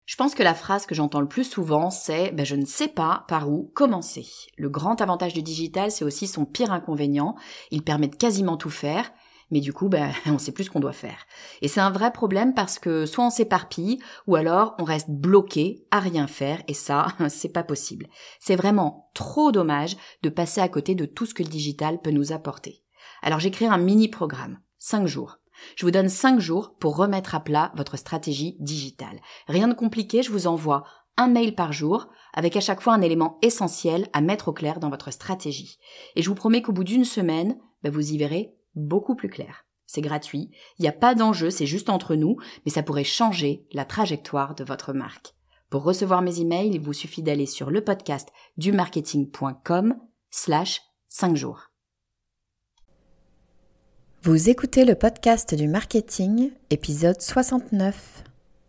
Je pense que la phrase que j'entends le plus souvent, c'est « je ne sais pas par où commencer ». Le grand avantage du digital, c'est aussi son pire inconvénient. Il permet de quasiment tout faire, mais du coup, on ne sait plus ce qu'on doit faire. Et c'est un vrai problème parce que soit on s'éparpille, ou alors on reste bloqué à rien faire, et ça, c'est pas possible. C'est vraiment trop dommage de passer à côté de tout ce que le digital peut nous apporter. Alors j'ai créé un mini-programme, 5 jours. Je vous donne 5 jours pour remettre à plat votre stratégie digitale. Rien de compliqué, je vous envoie un mail par jour avec à chaque fois un élément essentiel à mettre au clair dans votre stratégie. Et je vous promets qu'au bout d'une semaine, vous y verrez beaucoup plus clair. C'est gratuit, il n'y a pas d'enjeu, c'est juste entre nous, mais ça pourrait changer la trajectoire de votre marque. Pour recevoir mes emails, il vous suffit d'aller sur le podcast dumarketing.com/5 jours. Vous écoutez le podcast du marketing, épisode 69.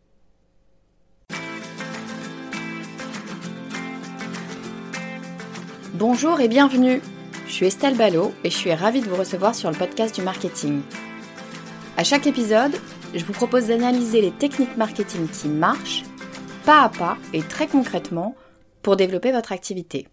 Bonjour et bienvenue. Je suis Estelle Ballot et je suis ravie de vous recevoir sur le podcast du marketing. À chaque épisode, je vous propose d'analyser les techniques marketing qui marchent, pas à pas et très concrètement, pour développer votre activité.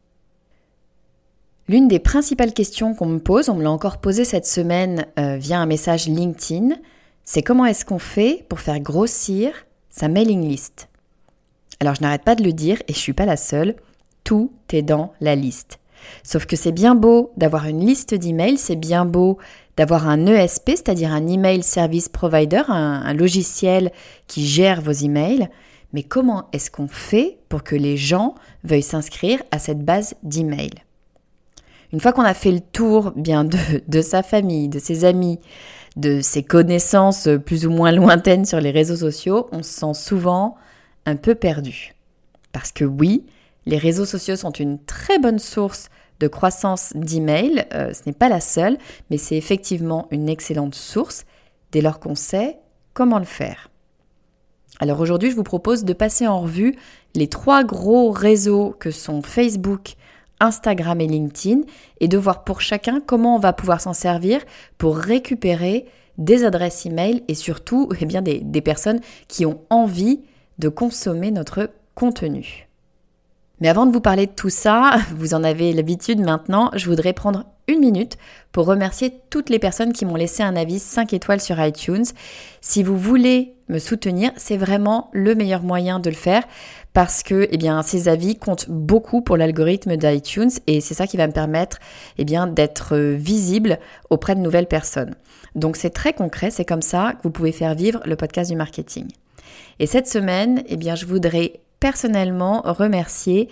L'une des principales questions qu'on me pose, on me l'a encore posée cette semaine via un message LinkedIn, c'est comment est-ce qu'on fait pour faire grossir sa mailing list. Alors je n'arrête pas de le dire et je ne suis pas la seule, tout est dans la liste. Sauf que c'est bien beau d'avoir une liste d'emails, c'est bien beau d'avoir un ESP, c'est-à-dire un email service provider, un logiciel qui gère vos emails, mais comment est-ce qu'on fait pour que les gens veuillent s'inscrire à cette base d'emails ? Une fois qu'on a fait le tour de sa famille, de ses amis, de ses connaissances plus ou moins lointaines sur les réseaux sociaux, on se sent souvent un peu perdu. Parce que oui, les réseaux sociaux sont une très bonne source de croissance d'emails. Ce n'est pas la seule, mais c'est effectivement une excellente source dès lors qu'on sait comment le faire. Alors aujourd'hui, je vous propose de passer en revue les 3 gros réseaux que sont Facebook, Instagram et LinkedIn et de voir pour chacun comment on va pouvoir s'en servir pour récupérer des adresses email et surtout des personnes qui ont envie de consommer notre contenu. Mais avant de vous parler de tout ça, vous en avez l'habitude maintenant, je voudrais prendre 1 minute pour remercier toutes les personnes qui m'ont laissé un avis 5 étoiles sur iTunes. Si vous voulez me soutenir, c'est vraiment le meilleur moyen de le faire parce que ces avis comptent beaucoup pour l'algorithme d'iTunes et c'est ça qui va me permettre d'être visible auprès de nouvelles personnes. Donc c'est très concret, c'est comme ça que vous pouvez faire vivre le podcast du marketing. Et cette semaine, je voudrais personnellement remercier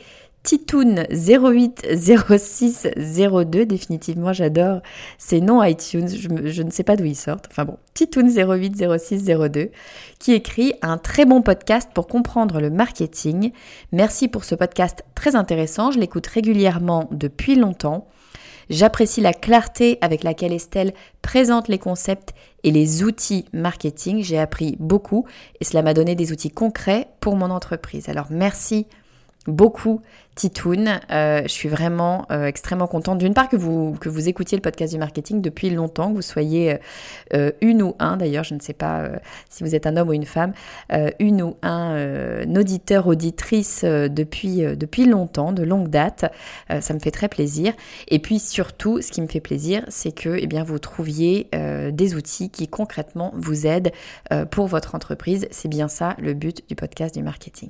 Titoun080602, définitivement j'adore ces noms iTunes, je ne sais pas d'où ils sortent, Titoun080602, qui écrit un très bon podcast pour comprendre le marketing. Merci pour ce podcast très intéressant, je l'écoute régulièrement depuis longtemps. J'apprécie la clarté avec laquelle Estelle présente les concepts et les outils marketing. J'ai appris beaucoup et cela m'a donné des outils concrets pour mon entreprise. Alors merci beaucoup Titoun, je suis vraiment extrêmement contente d'une part que vous écoutiez le podcast du marketing depuis longtemps, que vous soyez une ou un, d'ailleurs je ne sais pas si vous êtes un homme ou une femme, une ou un auditeur, auditrice depuis longtemps, de longue date, ça me fait très plaisir. Et puis surtout, ce qui me fait plaisir, c'est que vous trouviez des outils qui concrètement vous aident pour votre entreprise. C'est bien ça le but du podcast du marketing.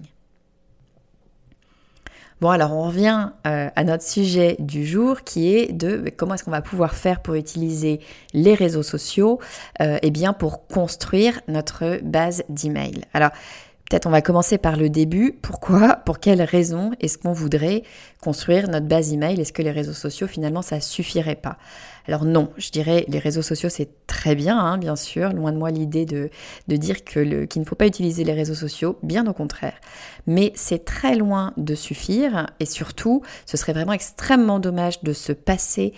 Bon, alors on revient à notre sujet du jour qui est de comment est-ce qu'on va pouvoir faire pour utiliser les réseaux sociaux pour construire notre base d'email. Alors, peut-être on va commencer par le début. Pourquoi ? Pour quelles raisons est-ce qu'on voudrait construire notre base email ? Est-ce que les réseaux sociaux, finalement, ça suffirait pas ? Alors non, je dirais les réseaux sociaux, c'est très bien, bien sûr. Loin de moi l'idée de dire qu'il ne faut pas utiliser les réseaux sociaux, bien au contraire. Mais c'est très loin de suffire et surtout, ce serait vraiment extrêmement dommage de se passer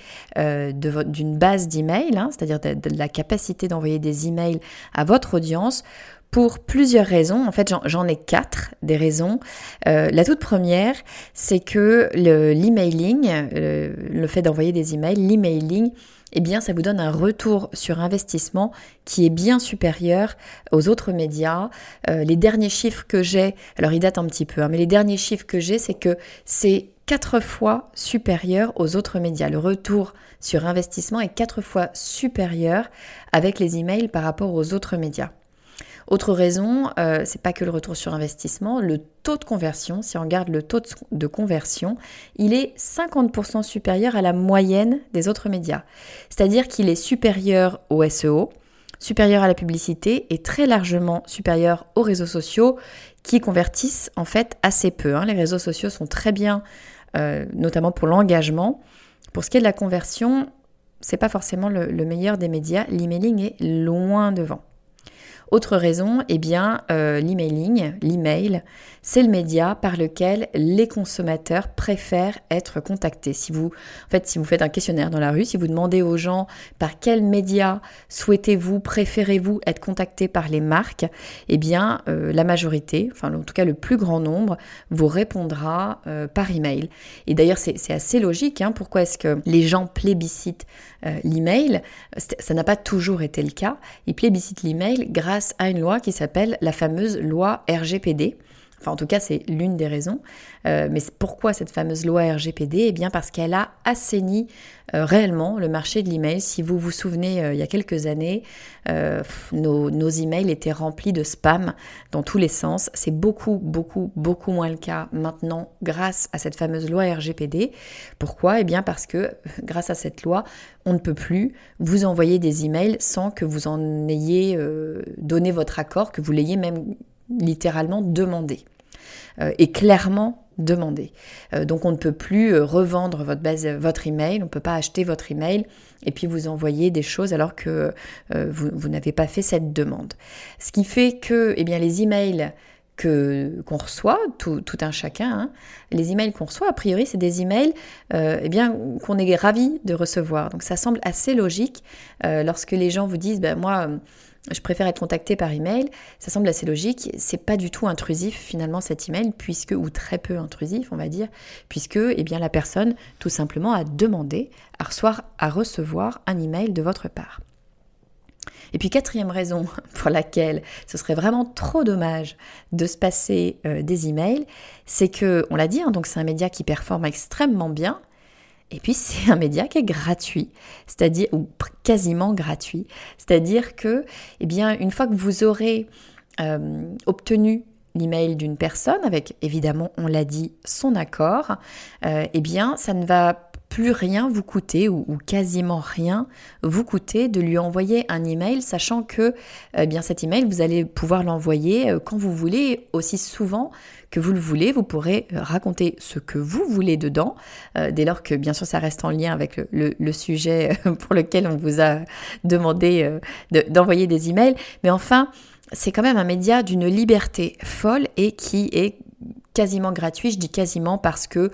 d'une base d'email, c'est-à-dire de la capacité d'envoyer des emails à votre audience pour plusieurs raisons. En fait, j'en ai 4 des raisons. La toute première, c'est que l'emailing, le fait d'envoyer des emails, l'emailing, eh bien, ça vous donne un retour sur investissement qui est bien supérieur aux autres médias. Les derniers chiffres que j'ai, alors ils datent un petit peu, mais les derniers chiffres que j'ai, c'est que c'est 4 fois supérieur aux autres médias. Le retour sur investissement est 4 fois supérieur avec les emails par rapport aux autres médias. Autre raison, c'est pas que le retour sur investissement, le taux de conversion, si on regarde le taux de conversion, il est 50% supérieur à la moyenne des autres médias. C'est-à-dire qu'il est supérieur au SEO, supérieur à la publicité et très largement supérieur aux réseaux sociaux qui convertissent en fait assez peu. Les réseaux sociaux sont très bien, notamment pour l'engagement. Pour ce qui est de la conversion, c'est pas forcément le meilleur des médias. L'emailing est loin devant. Autre raison, eh bien, l'email, c'est le média par lequel les consommateurs préfèrent être contactés. Si vous faites un questionnaire dans la rue, si vous demandez aux gens par quel média préférez-vous être contacté par les marques, eh bien, la majorité, enfin en tout cas le plus grand nombre, vous répondra par email. Et d'ailleurs, c'est assez logique. Pourquoi est-ce que les gens plébiscitent l'email? Ça n'a pas toujours été le cas. Ils plébiscitent l'email grâce à une loi qui s'appelle la fameuse loi RGPD. Enfin, en tout cas, c'est l'une des raisons. Mais pourquoi cette fameuse loi RGPD ? Eh bien, parce qu'elle a assaini réellement le marché de l'email. Si vous vous souvenez, il y a quelques années, nos emails étaient remplis de spam dans tous les sens. C'est beaucoup, beaucoup, beaucoup moins le cas maintenant grâce à cette fameuse loi RGPD. Pourquoi ? Eh bien, parce que grâce à cette loi, on ne peut plus vous envoyer des emails sans que vous en ayez donné votre accord, que vous l'ayez même littéralement demandé et clairement demandé. Donc on ne peut plus revendre votre email, on ne peut pas acheter votre email et puis vous envoyer des choses alors que vous n'avez pas fait cette demande. Ce qui fait que les emails qu'on reçoit, tout un chacun, les emails qu'on reçoit, a priori, c'est des emails qu'on est ravi de recevoir. Donc ça semble assez logique lorsque les gens vous disent moi, je préfère être contacté par email, ça semble assez logique, c'est pas du tout intrusif finalement cet email, ou très peu intrusif on va dire, puisque la personne tout simplement a demandé à recevoir un email de votre part. Et puis 4e raison pour laquelle ce serait vraiment trop dommage de se passer des emails, c'est que, on l'a dit, donc c'est un média qui performe extrêmement bien, et puis c'est un média qui est gratuit, c'est-à-dire, ou quasiment gratuit, c'est-à-dire que, une fois que vous aurez obtenu l'email d'une personne, avec évidemment, on l'a dit, son accord, ça ne va plus rien vous coûter ou quasiment rien vous coûter de lui envoyer un email, sachant que cet email, vous allez pouvoir l'envoyer quand vous voulez, aussi souvent que vous le voulez. Vous pourrez raconter ce que vous voulez dedans, dès lors que bien sûr ça reste en lien avec le sujet pour lequel on vous a demandé d'envoyer des emails. Mais enfin, c'est quand même un média d'une liberté folle et qui est quasiment gratuit. Je dis quasiment parce que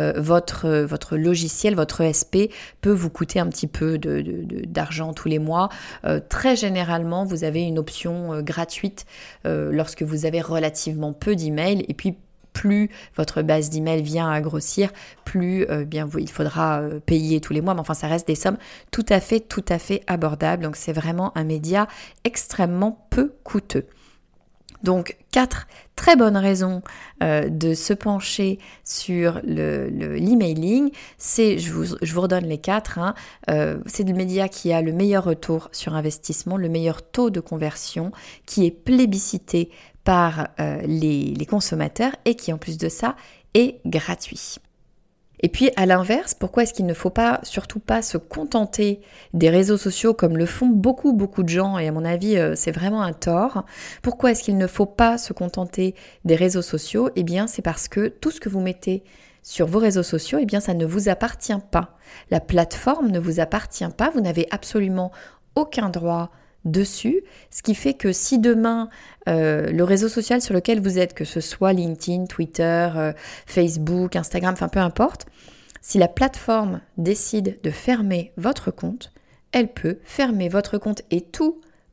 votre logiciel, votre ESP peut vous coûter un petit peu d'argent tous les mois. Très généralement, vous avez une option gratuite lorsque vous avez relativement peu d'emails. Et puis, plus votre base d'emails vient à grossir, plus il faudra payer tous les mois. Mais enfin, ça reste des sommes tout à fait abordables. Donc, c'est vraiment un média extrêmement peu coûteux. Donc, 4 très bonnes raisons de se pencher sur l'emailing. Je vous redonne les 4. C'est le média qui a le meilleur retour sur investissement, le meilleur taux de conversion, qui est plébiscité par les consommateurs et qui, en plus de ça, est gratuit. Et puis à l'inverse, pourquoi est-ce qu'il ne faut surtout pas se contenter des réseaux sociaux comme le font beaucoup de gens, et à mon avis c'est vraiment un tort. Pourquoi est-ce qu'il ne faut pas se contenter des réseaux sociaux ? C'est parce que tout ce que vous mettez sur vos réseaux sociaux, ça ne vous appartient pas. La plateforme ne vous appartient pas, vous n'avez absolument aucun droit dessus, ce qui fait que si demain le réseau social sur lequel vous êtes, que ce soit LinkedIn, Twitter, Facebook, Instagram, enfin peu importe, si la plateforme décide de fermer votre compte, elle peut fermer votre compte et tous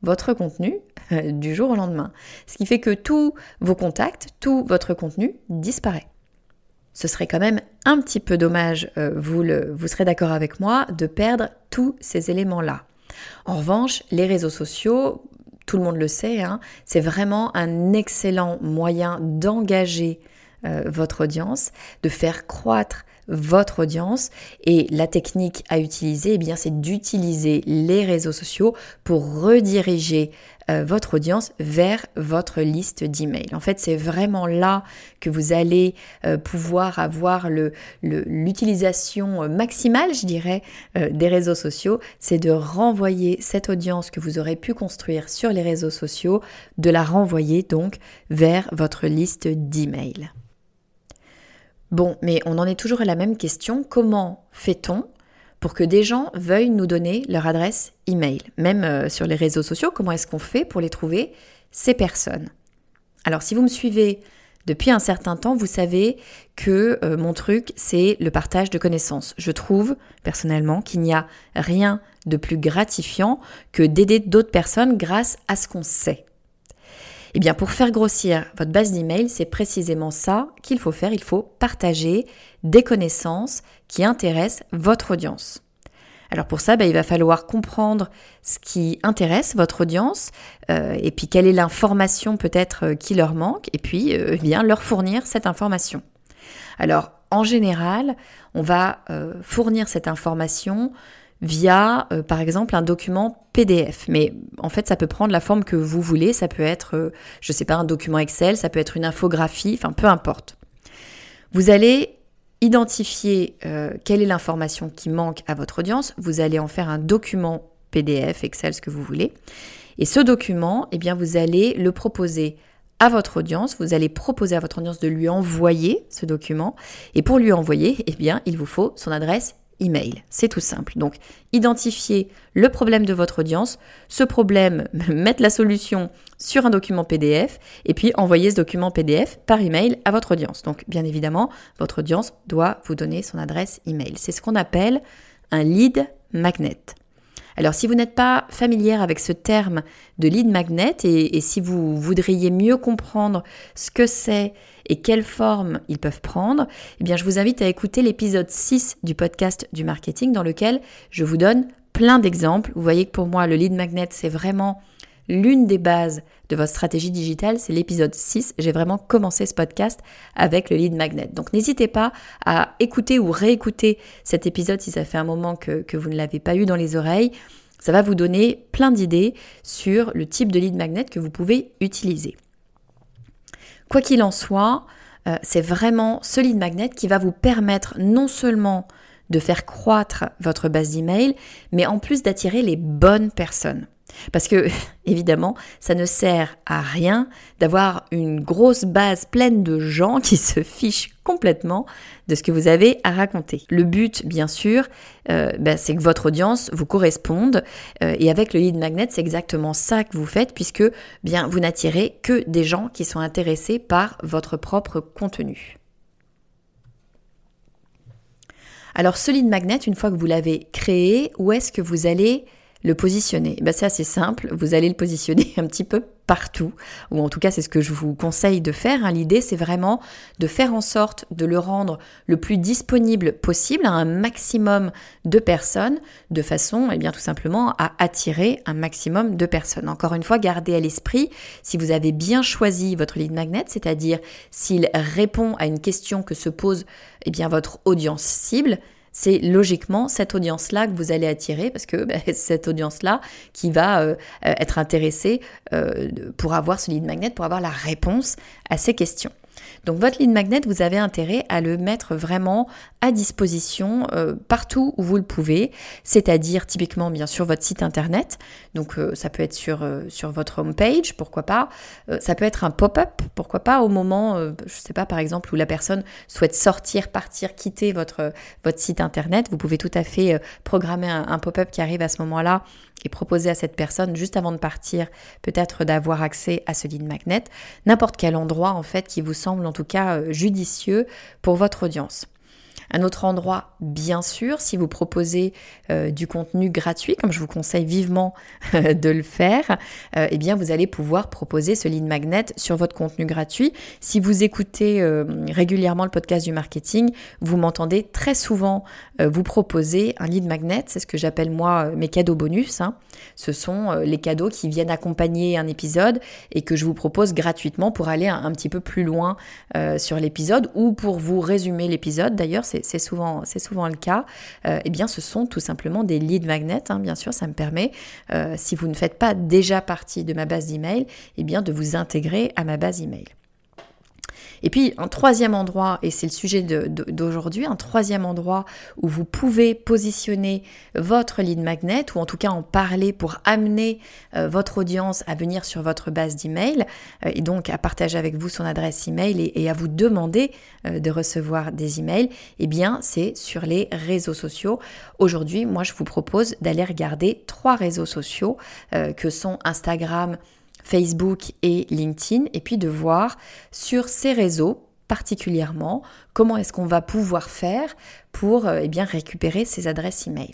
votre contenu du jour au lendemain. Ce qui fait que tous vos contacts, tout votre contenu disparaît. Ce serait quand même un petit peu dommage, vous serez d'accord avec moi, de perdre tous ces éléments-là. En revanche, les réseaux sociaux, tout le monde le sait, c'est vraiment un excellent moyen d'engager votre audience, de faire croître votre audience, et la technique à utiliser, c'est d'utiliser les réseaux sociaux pour rediriger votre audience vers votre liste d'emails. En fait, c'est vraiment là que vous allez pouvoir avoir l'utilisation maximale, je dirais, des réseaux sociaux. C'est de renvoyer cette audience que vous aurez pu construire sur les réseaux sociaux, de la renvoyer donc vers votre liste d'emails. Bon, mais on en est toujours à la même question. Comment fait-on pour que des gens veuillent nous donner leur adresse email? Même sur les réseaux sociaux, comment est-ce qu'on fait pour les trouver, ces personnes? Alors, si vous me suivez depuis un certain temps, vous savez que mon truc, c'est le partage de connaissances. Je trouve, personnellement, qu'il n'y a rien de plus gratifiant que d'aider d'autres personnes grâce à ce qu'on sait. Eh bien, pour faire grossir votre base d'email, c'est précisément ça qu'il faut faire. Il faut partager des connaissances qui intéressent votre audience. Alors pour ça, il va falloir comprendre ce qui intéresse votre audience et puis quelle est l'information peut-être qui leur manque et puis leur fournir cette information. Alors en général, on va fournir cette information via, par exemple, un document PDF. Mais en fait, ça peut prendre la forme que vous voulez. Ça peut être, un document Excel, ça peut être une infographie, peu importe. Vous allez identifier quelle est l'information qui manque à votre audience. Vous allez en faire un document PDF, Excel, ce que vous voulez. Et ce document, vous allez le proposer à votre audience. Vous allez proposer à votre audience de lui envoyer ce document. Et pour lui envoyer, il vous faut son adresse email. C'est tout simple. Donc, identifier le problème de votre audience, ce problème, mettre la solution sur un document PDF et puis envoyer ce document PDF par email à votre audience. Donc, bien évidemment, votre audience doit vous donner son adresse email. C'est ce qu'on appelle un lead magnet. Alors, si vous n'êtes pas familière avec ce terme de lead magnet et si vous voudriez mieux comprendre ce que c'est et quelle forme ils peuvent prendre, je vous invite à écouter l'épisode 6 du podcast du marketing dans lequel je vous donne plein d'exemples. Vous voyez que pour moi, le lead magnet, c'est vraiment l'une des bases de votre stratégie digitale. C'est l'épisode 6. J'ai vraiment commencé ce podcast avec le lead magnet. Donc, n'hésitez pas à écouter ou réécouter cet épisode si ça fait un moment que vous ne l'avez pas eu dans les oreilles. Ça va vous donner plein d'idées sur le type de lead magnet que vous pouvez utiliser. Quoi qu'il en soit, c'est vraiment ce lead magnet qui va vous permettre non seulement de faire croître votre base d'email, mais en plus d'attirer les bonnes personnes. Parce que, évidemment, ça ne sert à rien d'avoir une grosse base pleine de gens qui se fichent complètement de ce que vous avez à raconter. Le but, bien sûr, c'est que votre audience vous corresponde. Et avec le lead magnet, c'est exactement ça que vous faites puisque vous n'attirez que des gens qui sont intéressés par votre propre contenu. Alors, ce lead magnet, une fois que vous l'avez créé, où est-ce que vous allez le positionner? C'est assez simple, vous allez le positionner un petit peu partout, ou en tout cas c'est ce que je vous conseille de faire. L'idée c'est vraiment de faire en sorte de le rendre le plus disponible possible à un maximum de personnes, de façon tout simplement à attirer un maximum de personnes. Encore une fois, gardez à l'esprit, si vous avez bien choisi votre lead magnet, c'est-à-dire s'il répond à une question que se pose votre audience cible, c'est logiquement cette audience-là que vous allez attirer parce que c'est cette audience-là qui va être intéressée pour avoir ce lead magnet, pour avoir la réponse à ces questions. Donc votre lead magnet, vous avez intérêt à le mettre vraiment à disposition partout où vous le pouvez, c'est-à-dire typiquement bien sûr votre site internet, donc ça peut être sur votre homepage, pourquoi pas, ça peut être un pop-up, pourquoi pas au moment, par exemple où la personne souhaite sortir, partir, quitter votre site internet, vous pouvez tout à fait programmer un pop-up qui arrive à ce moment-là et proposer à cette personne juste avant de partir peut-être d'avoir accès à ce lead magnet, n'importe quel endroit en fait qui vous semble en tout cas judicieux pour votre audience. Un autre endroit, bien sûr, si vous proposez du contenu gratuit, comme je vous conseille vivement de le faire, eh bien vous allez pouvoir proposer ce lead magnet sur votre contenu gratuit. Si vous écoutez régulièrement le podcast du marketing, vous m'entendez très souvent vous proposer un lead magnet. C'est ce que j'appelle moi mes cadeaux bonus. Ce sont les cadeaux qui viennent accompagner un épisode et que je vous propose gratuitement pour aller un petit peu plus loin sur l'épisode ou pour vous résumer l'épisode. D'ailleurs, c'est souvent le cas. Eh bien, ce sont tout simplement des lead magnets. Bien sûr, ça me permet, si vous ne faites pas déjà partie de ma base d'email, eh bien, de vous intégrer à ma base email. Et puis un troisième endroit, et c'est le sujet d'aujourd'hui, un troisième endroit où vous pouvez positionner votre lead magnet, ou en tout cas en parler pour amener votre audience à venir sur votre base d'email, et donc à partager avec vous son adresse email et à vous demander de recevoir des emails, eh bien c'est sur les réseaux sociaux. Aujourd'hui, moi je vous propose d'aller regarder 3 réseaux sociaux que sont Instagram, Facebook et LinkedIn, et puis de voir sur ces réseaux particulièrement comment est-ce qu'on va pouvoir faire pour récupérer ces adresses email.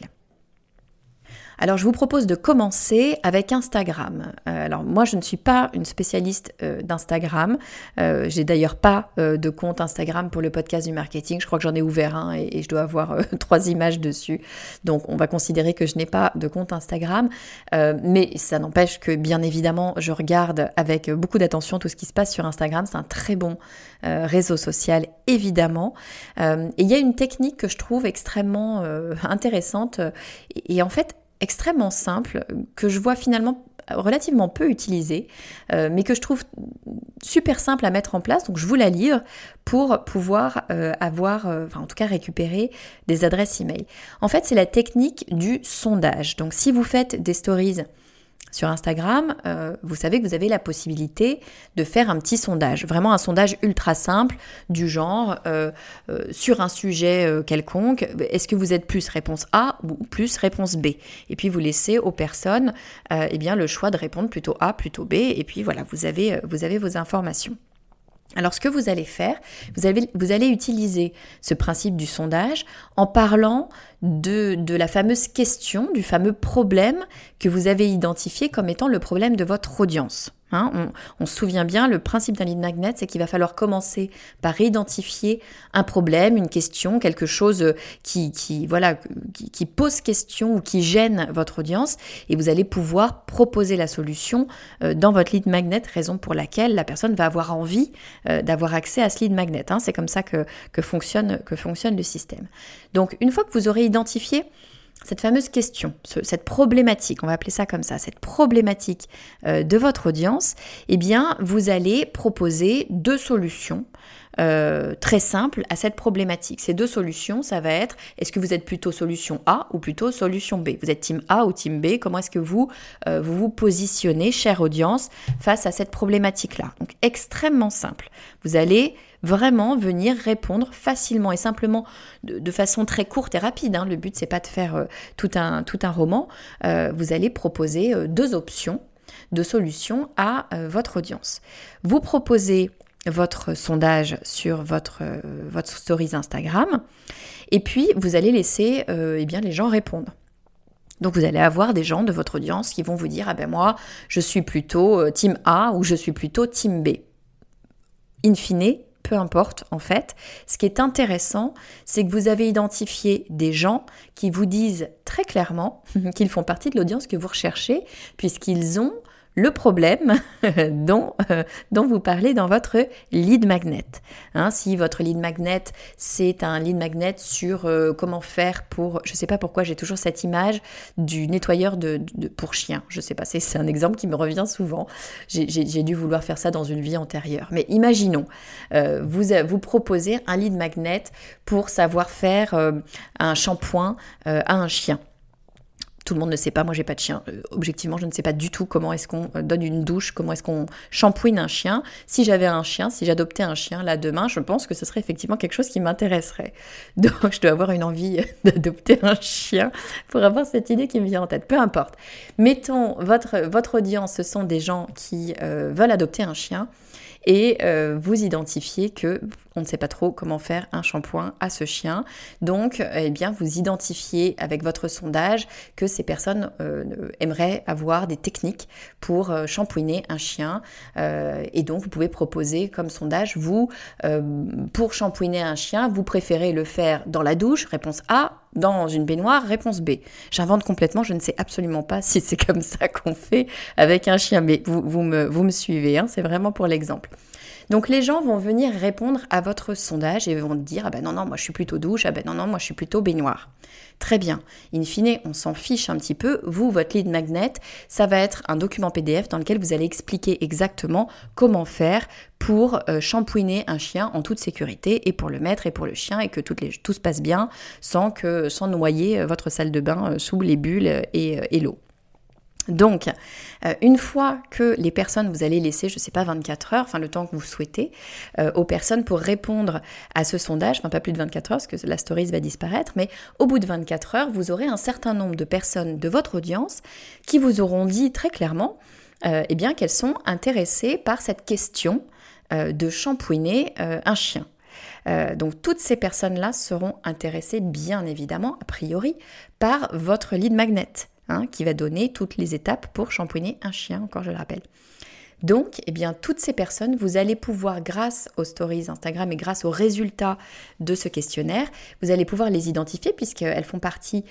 Alors je vous propose de commencer avec Instagram. Alors moi je ne suis pas une spécialiste d'Instagram. J'ai d'ailleurs pas de compte Instagram pour le podcast du marketing. Je crois que j'en ai ouvert un et je dois avoir 3 images dessus. Donc on va considérer que je n'ai pas de compte Instagram. Mais ça n'empêche que bien évidemment je regarde avec beaucoup d'attention tout ce qui se passe sur Instagram. C'est un très bon réseau social évidemment. Et il y a une technique que je trouve extrêmement intéressante et en fait extrêmement simple, que je vois finalement relativement peu utilisée, mais que je trouve super simple à mettre en place. Donc je vous la livre pour pouvoir en tout cas récupérer des adresses email. En fait, c'est la technique du sondage. Donc si vous faites des stories sur Instagram, vous savez que vous avez la possibilité de faire un petit sondage, vraiment un sondage ultra simple du genre sur un sujet quelconque, est-ce que vous êtes plus réponse A ou plus réponse B? Et puis vous laissez aux personnes le choix de répondre plutôt A, plutôt B, et puis voilà, vous avez vos informations. Alors ce que vous allez faire, vous allez utiliser ce principe du sondage en parlant de la fameuse question, du fameux problème que vous avez identifié comme étant le problème de votre audience. On se souvient bien, le principe d'un lead magnet, c'est qu'il va falloir commencer par identifier un problème, une question, quelque chose qui pose question ou qui gêne votre audience, et vous allez pouvoir proposer la solution dans votre lead magnet, raison pour laquelle la personne va avoir envie d'avoir accès à ce lead magnet. C'est comme ça que fonctionne le système. Donc une fois que vous aurez identifié cette fameuse question, cette problématique, on va appeler ça comme ça, cette problématique de votre audience, eh bien, vous allez proposer 2 solutions très simples à cette problématique. Ces 2 solutions, ça va être, est-ce que vous êtes plutôt solution A ou plutôt solution B? Vous êtes team A ou team B? Comment est-ce que vous vous positionnez, chère audience, face à cette problématique-là? Donc, extrêmement simple. Vous allez vraiment venir répondre facilement et simplement de façon très courte et rapide. Le but, c'est pas de faire tout un roman. Vous allez proposer 2 options, 2 solutions à votre audience. Vous proposez votre sondage sur votre stories Instagram et puis vous allez laisser les gens répondre. Donc vous allez avoir des gens de votre audience qui vont vous dire « Ah ben moi, je suis plutôt team A ou je suis plutôt team B ». In fine, peu importe en fait, ce qui est intéressant, c'est que vous avez identifié des gens qui vous disent très clairement qu'ils font partie de l'audience que vous recherchez, puisqu'ils ont le problème dont vous parlez dans votre lead magnet. Si votre lead magnet, c'est un lead magnet sur comment faire pour, je ne sais pas pourquoi j'ai toujours cette image du nettoyeur pour chien. Je ne sais pas, c'est un exemple qui me revient souvent. J'ai dû vouloir faire ça dans une vie antérieure. Mais imaginons, vous proposez un lead magnet pour savoir faire un shampoing à un chien. Tout le monde ne sait pas, moi j'ai pas de chien. Objectivement, je ne sais pas du tout comment est-ce qu'on donne une douche, comment est-ce qu'on shampooine un chien. Si j'avais un chien, si j'adoptais un chien là demain, je pense que ce serait effectivement quelque chose qui m'intéresserait. Donc je dois avoir une envie d'adopter un chien pour avoir cette idée qui me vient en tête. Peu importe. Mettons, votre audience, ce sont des gens qui veulent adopter un chien. et vous identifiez que on ne sait pas trop comment faire un shampoing à ce chien. Donc, vous identifiez avec votre sondage que ces personnes aimeraient avoir des techniques pour shampouiner un chien. Et donc, vous pouvez proposer comme sondage, pour shampouiner un chien, vous préférez le faire dans la douche, réponse A, dans une baignoire, réponse B. J'invente complètement, je ne sais absolument pas si c'est comme ça qu'on fait avec un chien, mais vous me suivez, hein, c'est vraiment pour l'exemple. Donc les gens vont venir répondre à votre sondage et vont dire « Ah ben non, moi je suis plutôt douche, ah ben non, moi je suis plutôt baignoire ». Très bien. In fine, on s'en fiche un petit peu. Vous, votre lead magnet, ça va être un document PDF dans lequel vous allez expliquer exactement comment faire pour shampouiner un chien en toute sécurité et pour le maître et pour le chien et que tout se passe bien sans noyer votre salle de bain sous les bulles et l'eau. Donc, une fois que les personnes, vous allez laisser, 24 heures, le temps que vous souhaitez, aux personnes pour répondre à ce sondage, pas plus de 24 heures, parce que la stories va disparaître, mais au bout de 24 heures, vous aurez un certain nombre de personnes de votre audience qui vous auront dit très clairement qu'elles sont intéressées par cette question de shampouiner un chien. Donc toutes ces personnes-là seront intéressées, bien évidemment, a priori, par votre lead magnet. Qui va donner toutes les étapes pour shampouiner un chien, encore je le rappelle. Donc, toutes ces personnes, vous allez pouvoir, grâce aux stories Instagram et grâce aux résultats de ce questionnaire, vous allez pouvoir les identifier puisqu'elles font partie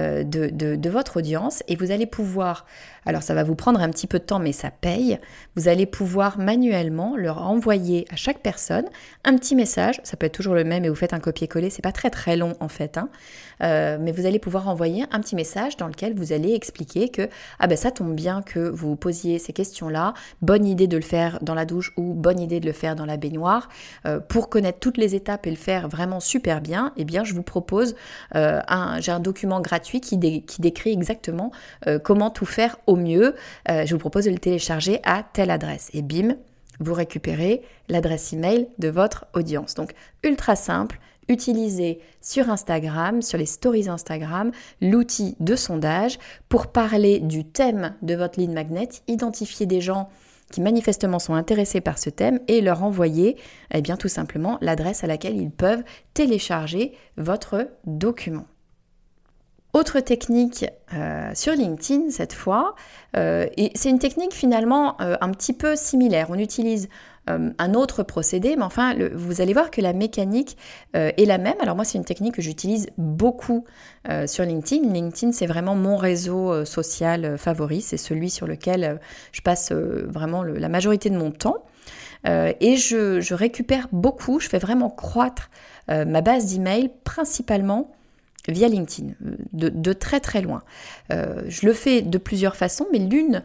de votre audience et vous allez pouvoir, alors ça va vous prendre un petit peu de temps mais ça paye, vous allez pouvoir manuellement leur envoyer à chaque personne un petit message, ça peut être toujours le même et vous faites un copier-coller, c'est pas très très long en fait, mais vous allez pouvoir envoyer un petit message dans lequel vous allez expliquer que ça tombe bien que vous posiez ces questions-là, bonne idée de le faire dans la douche ou bonne idée de le faire dans la baignoire. Pour connaître toutes les étapes et le faire vraiment super bien, je vous propose, j'ai un document gratuit qui décrit exactement comment tout faire au mieux. Je vous propose de le télécharger à telle adresse. Et bim, vous récupérez l'adresse email de votre audience. Donc, ultra simple. Utilisez sur Instagram, sur les stories Instagram, l'outil de sondage pour parler du thème de votre lead magnet, identifier des gens qui manifestement sont intéressés par ce thème et leur envoyer tout simplement l'adresse à laquelle ils peuvent télécharger votre document. Autre technique sur LinkedIn cette fois, et c'est une technique finalement un petit peu similaire. On utilise un autre procédé, mais vous allez voir que la mécanique est la même. Alors moi, c'est une technique que j'utilise beaucoup sur LinkedIn. LinkedIn, c'est vraiment mon réseau social favori. C'est celui sur lequel je passe vraiment la majorité de mon temps. Et je récupère beaucoup, je fais vraiment croître ma base d'email principalement via LinkedIn, de très très loin. Je le fais de plusieurs façons, mais l'une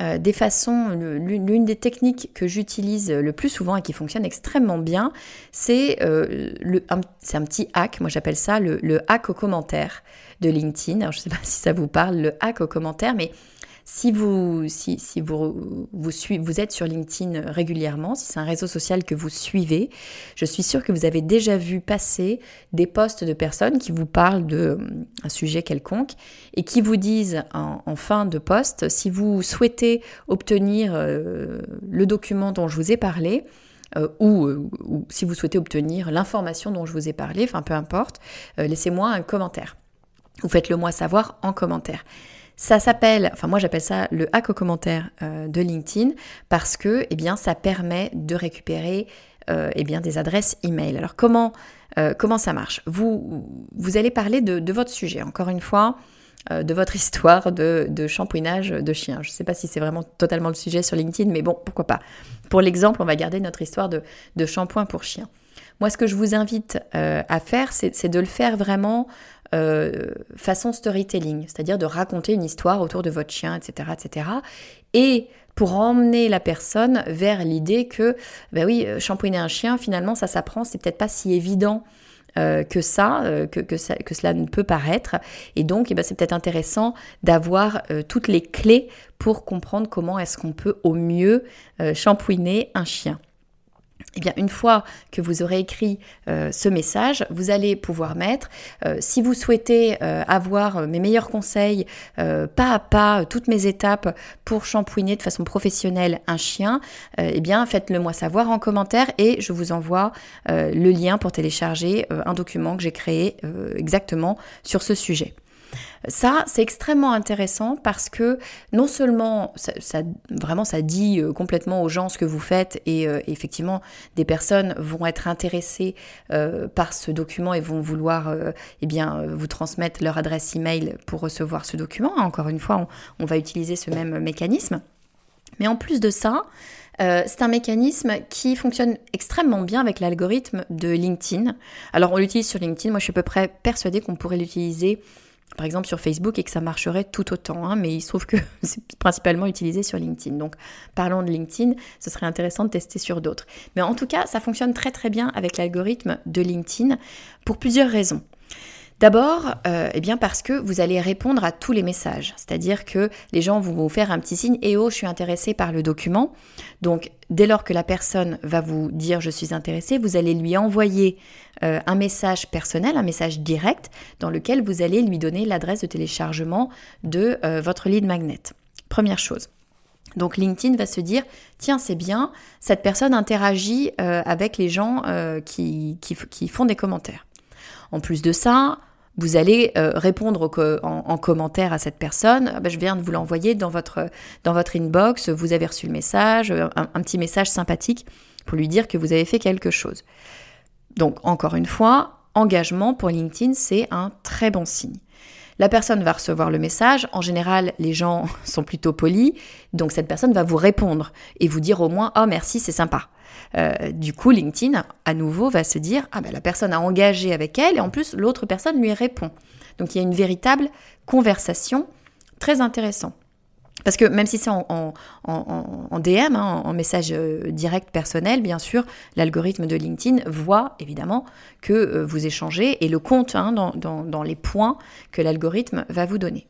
des techniques que j'utilise le plus souvent et qui fonctionne extrêmement bien, c'est un petit hack, moi j'appelle ça le hack aux commentaires de LinkedIn. Alors je ne sais pas si ça vous parle, le hack aux commentaires, mais si vous êtes sur LinkedIn régulièrement, si c'est un réseau social que vous suivez, je suis sûre que vous avez déjà vu passer des posts de personnes qui vous parlent d'un sujet quelconque et qui vous disent en fin de post, si vous souhaitez obtenir le document dont je vous ai parlé, ou si vous souhaitez obtenir l'information dont je vous ai parlé, peu importe, laissez-moi un commentaire. Vous faites-le moi savoir en commentaire. Ça s'appelle, moi j'appelle ça le hack aux commentaires de LinkedIn parce que ça permet de récupérer des adresses email. Alors comment ça marche ? Vous allez parler de votre sujet, encore une fois, de votre histoire de shampouinage de chien. Je ne sais pas si c'est vraiment totalement le sujet sur LinkedIn, mais bon, pourquoi pas. Pour l'exemple, on va garder notre histoire de shampoing pour chien. Moi, ce que je vous invite à faire, c'est de le faire vraiment façon storytelling, c'est-à-dire de raconter une histoire autour de votre chien, etc., etc. Et pour emmener la personne vers l'idée que, shampouiner un chien, finalement, ça s'apprend, c'est peut-être pas si évident que cela ne peut paraître. Et donc, c'est peut-être intéressant d'avoir toutes les clés pour comprendre comment est-ce qu'on peut au mieux shampouiner un chien. Eh bien, une fois que vous aurez écrit ce message, vous allez pouvoir mettre, si vous souhaitez avoir mes meilleurs conseils, pas à pas, toutes mes étapes pour shampouiner de façon professionnelle un chien, eh bien, faites-le moi savoir en commentaire et je vous envoie le lien pour télécharger un document que j'ai créé exactement sur ce sujet. Ça, c'est extrêmement intéressant parce que non seulement ça dit complètement aux gens ce que vous faites et effectivement des personnes vont être intéressées par ce document et vont vouloir vous transmettre leur adresse email pour recevoir ce document. Encore une fois, on va utiliser ce même mécanisme. Mais en plus de ça, c'est un mécanisme qui fonctionne extrêmement bien avec l'algorithme de LinkedIn. Alors on l'utilise sur LinkedIn, moi je suis à peu près persuadée qu'on pourrait l'utiliser par exemple sur Facebook et que ça marcherait tout autant, mais il se trouve que c'est principalement utilisé sur LinkedIn. Donc parlons de LinkedIn, ce serait intéressant de tester sur d'autres. Mais en tout cas, ça fonctionne très très bien avec l'algorithme de LinkedIn pour plusieurs raisons. D'abord, parce que vous allez répondre à tous les messages. C'est-à-dire que les gens vont vous faire un petit signe « Eh oh, je suis intéressé par le document ». Donc, dès lors que la personne va vous dire « Je suis intéressé », vous allez lui envoyer un message personnel, un message direct, dans lequel vous allez lui donner l'adresse de téléchargement de votre lead magnet. Première chose. Donc LinkedIn va se dire « Tiens, c'est bien, cette personne interagit avec les gens qui font des commentaires ». En plus de ça, vous allez répondre en commentaire à cette personne. Je viens de vous l'envoyer dans votre inbox, vous avez reçu le message, un petit message sympathique pour lui dire que vous avez fait quelque chose. Donc, encore une fois, engagement pour LinkedIn, c'est un très bon signe. La personne va recevoir le message. En général, les gens sont plutôt polis. Donc, cette personne va vous répondre et vous dire au moins « Oh, merci, c'est sympa ». Du coup, LinkedIn, à nouveau, va se dire « Ah la personne a engagé avec elle et en plus, l'autre personne lui répond ». Donc, il y a une véritable conversation très intéressante. Parce que même si c'est en DM, en message direct personnel, bien sûr, l'algorithme de LinkedIn voit évidemment que vous échangez et le compte dans les points que l'algorithme va vous donner.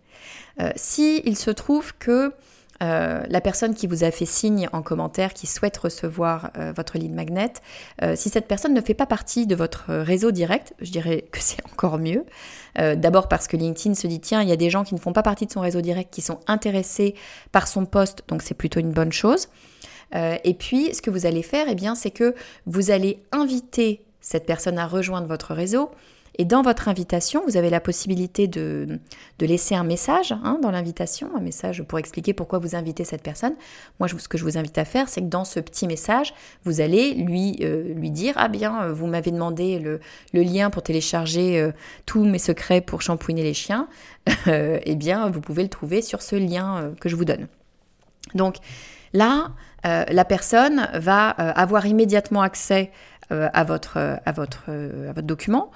S'il se trouve que la personne qui vous a fait signe en commentaire, qui souhaite recevoir votre lead magnet, si cette personne ne fait pas partie de votre réseau direct, je dirais que c'est encore mieux. D'abord parce que LinkedIn se dit, tiens, il y a des gens qui ne font pas partie de son réseau direct, qui sont intéressés par son post, donc c'est plutôt une bonne chose. Et puis, ce que vous allez faire, c'est que vous allez inviter cette personne à rejoindre votre réseau. Et dans votre invitation, vous avez la possibilité de laisser un message dans l'invitation, un message pour expliquer pourquoi vous invitez cette personne. Moi, ce que je vous invite à faire, c'est que dans ce petit message, vous allez lui dire « Ah bien, vous m'avez demandé le lien pour télécharger tous mes secrets pour shampouiner les chiens. Eh bien, vous pouvez le trouver sur ce lien que je vous donne. » Donc là, la personne va avoir immédiatement accès à votre document,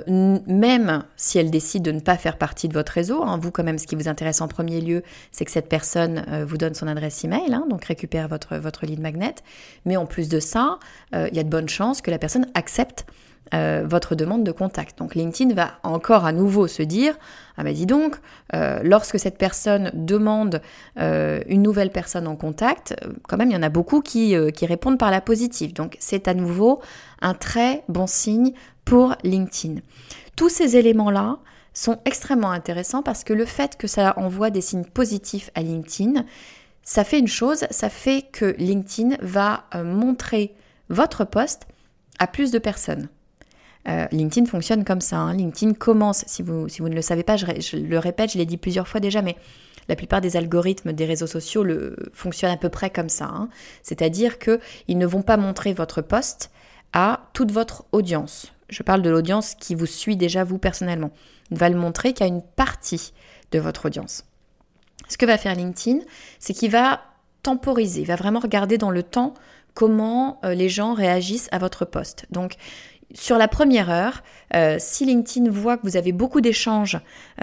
même si elle décide de ne pas faire partie de votre réseau. Vous, quand même, ce qui vous intéresse en premier lieu, c'est que cette personne vous donne son adresse email, donc récupère votre lead magnet. Mais en plus de ça, il y a de bonnes chances que la personne accepte votre demande de contact. Donc LinkedIn va encore à nouveau se dire « Ah ben dis donc, lorsque cette personne demande une nouvelle personne en contact, quand même il y en a beaucoup qui répondent par la positive. » Donc c'est à nouveau un très bon signe pour LinkedIn. Tous ces éléments-là sont extrêmement intéressants parce que le fait que ça envoie des signes positifs à LinkedIn, ça fait une chose, ça fait que LinkedIn va montrer votre post à plus de personnes. LinkedIn fonctionne comme ça. LinkedIn commence, si vous ne le savez pas, je le répète, je l'ai dit plusieurs fois déjà, mais la plupart des algorithmes des réseaux sociaux fonctionnent à peu près comme ça. C'est-à-dire qu'ils ne vont pas montrer votre post à toute votre audience. Je parle de l'audience qui vous suit déjà vous personnellement. Il va le montrer qu'à une partie de votre audience. Ce que va faire LinkedIn, c'est qu'il va temporiser, il va vraiment regarder dans le temps comment les gens réagissent à votre post. Donc, sur la première heure, si LinkedIn voit que vous avez beaucoup d'échanges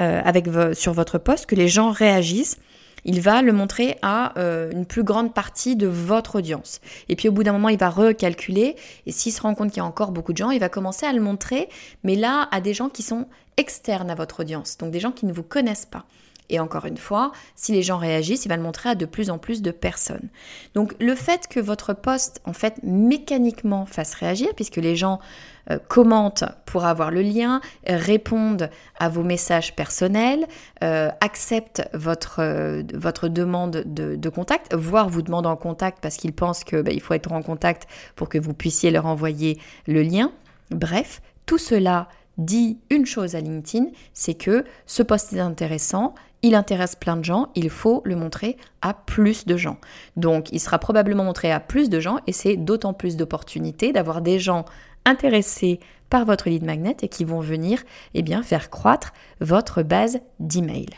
sur votre post, que les gens réagissent, il va le montrer à une plus grande partie de votre audience. Et puis au bout d'un moment, il va recalculer et s'il se rend compte qu'il y a encore beaucoup de gens, il va commencer à le montrer, mais là, à des gens qui sont externes à votre audience, donc des gens qui ne vous connaissent pas. Et encore une fois, si les gens réagissent, il va le montrer à de plus en plus de personnes. Donc le fait que votre post, en fait, mécaniquement fasse réagir, puisque les gens commentent pour avoir le lien, répondent à vos messages personnels, acceptent votre demande de contact, voire vous demandent en contact parce qu'ils pensent qu'il faut être en contact pour que vous puissiez leur envoyer le lien. Bref, tout cela dit une chose à LinkedIn, c'est que ce post est intéressant, il intéresse plein de gens, il faut le montrer à plus de gens. Donc, il sera probablement montré à plus de gens et c'est d'autant plus d'opportunités d'avoir des gens intéressés par votre lead magnet et qui vont venir faire croître votre base d'email.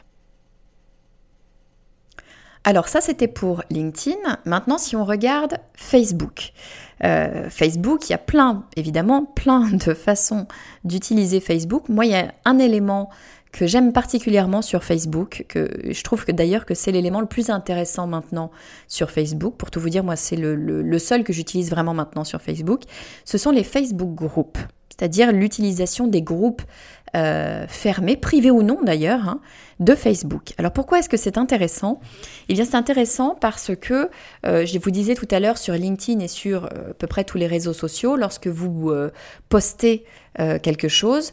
Alors ça, c'était pour LinkedIn. Maintenant, si on regarde Facebook. Facebook, il y a évidemment plein de façons d'utiliser Facebook. Moi, il y a un élément que j'aime particulièrement sur Facebook, que je trouve que d'ailleurs que c'est l'élément le plus intéressant maintenant sur Facebook. Pour tout vous dire, moi, c'est le seul que j'utilise vraiment maintenant sur Facebook. Ce sont les Facebook Groups, c'est-à-dire l'utilisation des groupes fermés, privés ou non d'ailleurs, de Facebook. Alors pourquoi est-ce que c'est intéressant ? Eh bien c'est intéressant parce que, je vous disais tout à l'heure sur LinkedIn et sur à peu près tous les réseaux sociaux, lorsque vous postez quelque chose,